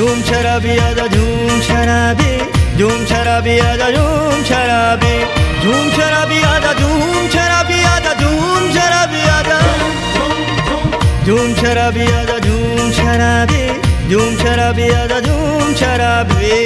झूम शराबी आजा झूम शराबी, झूम शराबी आजा झूम शराबी, झूम शराबी आजा झूम शराबी आजा झूम शराबी आजा, झूम शराबी आजा झूम शराबी, झूम शराबी आजा झूम शराबी।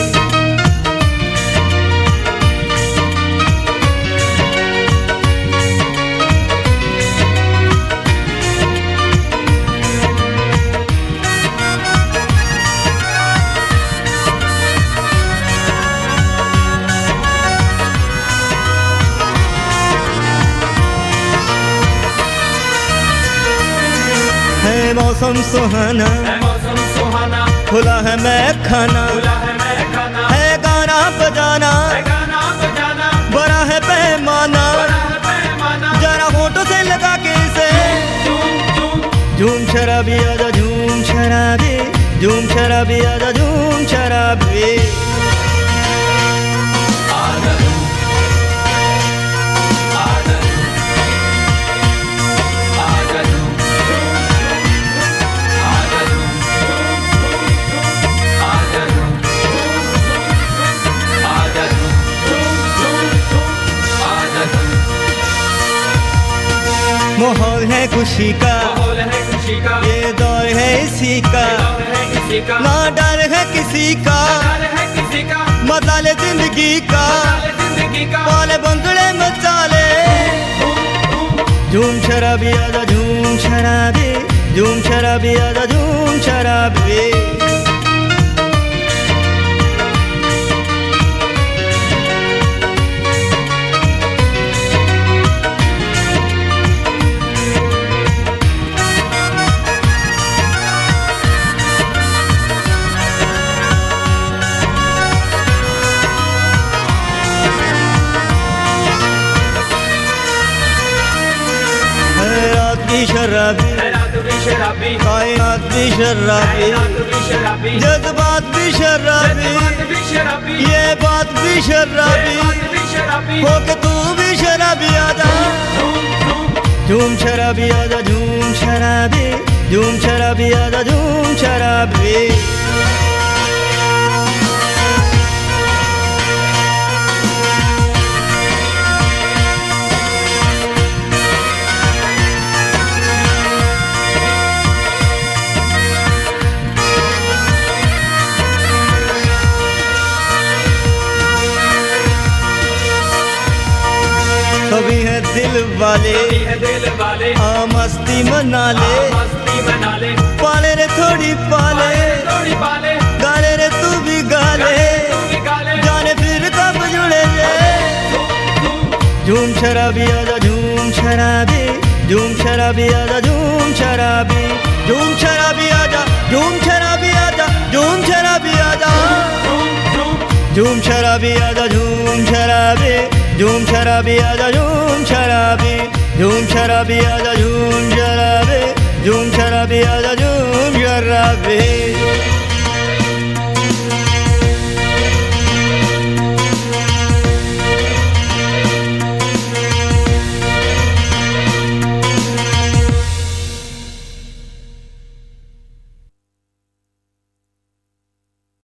है मौसम सुहाना, खुला है मैं खाना, है गाना बजाना, बड़ा है पैमाना, जरा होठों से लगा के इसे झूम शराबी आजा झूम शराबी, झूम शराबी आजा झूम शराबी। माहौल है खुशी का, ये दौर है इसी का, ना डर है किसी का, मजा ले जिंदगी का, वाले बंगड़े मचा ले। झूम शराबी आजा झूम शराबी, झूम शराबी आजा झूम शराबी। शराबी, कायनात भी शराबी, जज्बात भी शराबी, ये बात भी शराबी, हो के तू भी शराबी आजा। झूम शराबी आजा झूम शराबी, झूम शराबी आजा झूम शराबी। सभी है दिल वाले, आ मस्ती मना ले, पाले रे थोड़ी पाले, गाले रे तू भी गाले, जाने फिर कब जुड़े रे। झूम शराबी आजा झूम शराबी, झूम शराबी आजा झूम शराबी, झूम शराबी आजा झूम शराबी आजा, झूम शराबी आजा, झूम शराबी आजा झूम शराबी, झूम शराबी आजा झूम शराबी, झूम शराबी आजा झूम शराबी, झूम शराबी आजा झूम शराबी।